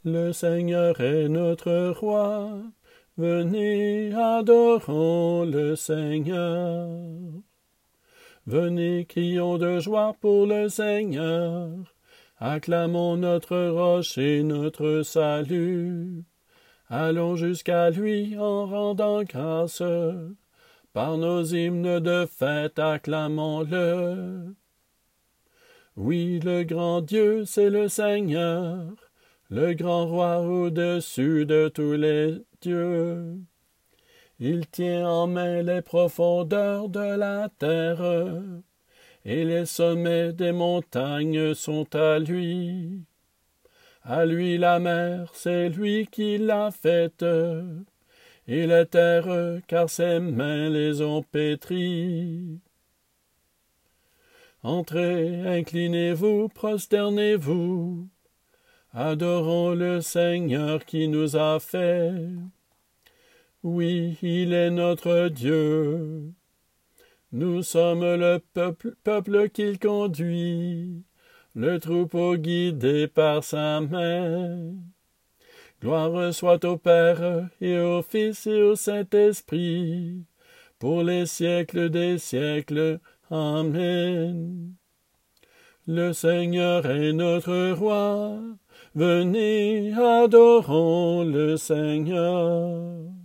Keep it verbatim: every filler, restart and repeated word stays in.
Le Seigneur est notre roi. Venez, adorons le Seigneur. Venez, crions de joie pour le Seigneur. Acclamons notre roche et notre salut. Allons jusqu'à lui en rendant grâce. Par nos hymnes de fête, acclamons-le. Oui, le grand Dieu, c'est le Seigneur, le grand roi au-dessus de tous les dieux. Il tient en main les profondeurs de la terre, et les sommets des montagnes sont à lui. À lui la mer, c'est lui qui l'a faite, et les terres, car ses mains les ont pétries. Entrez, inclinez-vous, prosternez-vous, adorons le Seigneur qui nous a fait. Oui, il est notre Dieu. Nous sommes le peuple, peuple qu'il conduit, le troupeau guidé par sa main. Gloire soit au Père et au Fils et au Saint-Esprit, pour les siècles des siècles. Amen. Le Seigneur est notre roi. Venez, adorons le Seigneur.